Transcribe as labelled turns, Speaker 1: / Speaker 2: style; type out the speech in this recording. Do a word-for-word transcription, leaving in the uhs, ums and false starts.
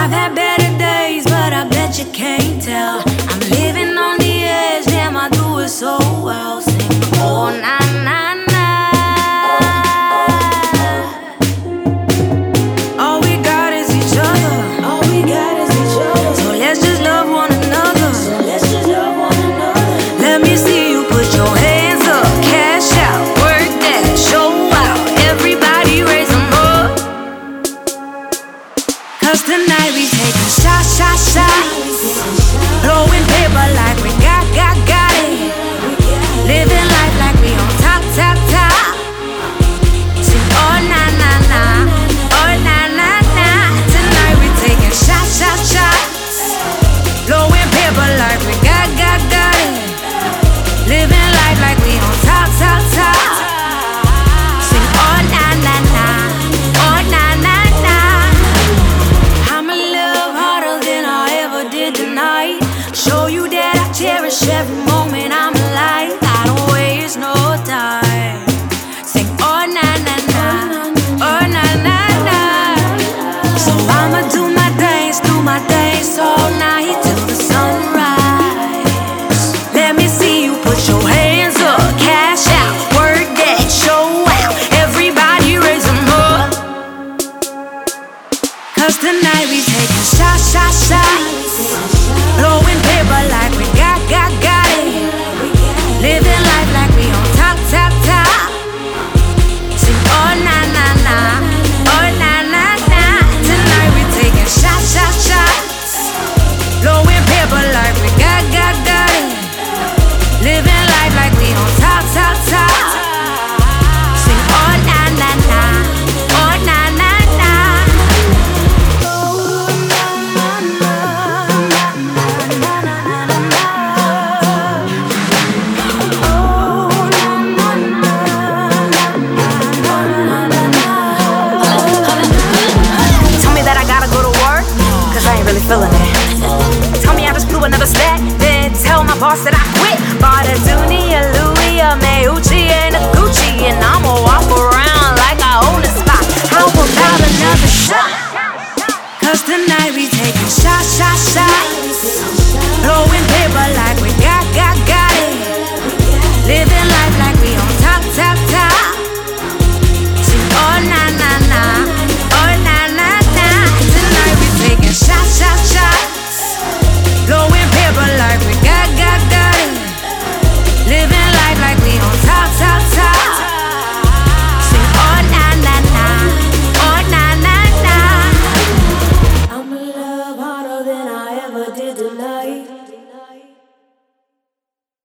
Speaker 1: I've had better days, but I bet you can't tell. I'm living on the edge, damn, I do it so well. Sing, oh, na, na, na. All we got is each other. All we got is each other. So let's just love one another. So let's just love one another. Let me see you put your hands up, cash out, work that, show out. Everybody raise them up. Cause tonight we taking shots, shots, shots. Blowing paper like we got, got, got it. Living life like we on top, top, top. Sing, oh, na, na, na. Oh, na, na, na. Tonight we taking shots, shots, shots. Blowing paper like we got, got, got it. Living life like we on top, top, top. Sing, oh, na, na, na. Oh, na, na, na. I'm in love harder than I ever did tonight. Show you that I cherish every moment I'm alive. I don't waste no time. Sing, oh, na, na, na. Oh, na, na, na. So I'ma do my dance, do my dance all night till the sunrise. Let me see you put your hands up, cash out, work that, show out. Everybody raise them up. Cause tonight we taking shots, shots, shots. Blowing paper like we got, got, got it. Living life like we on top, top, top. Sing, oh, na, na, na. Oh, na, na, na. Tonight we taking shots, shots, shots. Blowing paper like we got, got, got it. Living life like we on top, top, top. Sing, oh, na, na, na. Oh, na, na, na. Oh, na, na, na. Tell me that I gotta go to work, cause I ain't really feeling it. Tell me I just blew another stack, then tell my boss that I quit. Bought a Dooney, a Louis, a Meucci, and a Gucci, and I'ma walk around like I own a spot. How about another shot? Cause tonight we taking shots, shots, shots. Blowing paper like we got, got, got it. Living life like we on top, top, top. Sing, oh, na, na, na. Oh, na, na, na. Tonight we taking shots, shots, shots. Blowing paper like we got, got, got it. Living life like we on top, top, top. Sing, oh, na, na, na. Oh, na, na, na. I'm in love harder than I ever did tonight.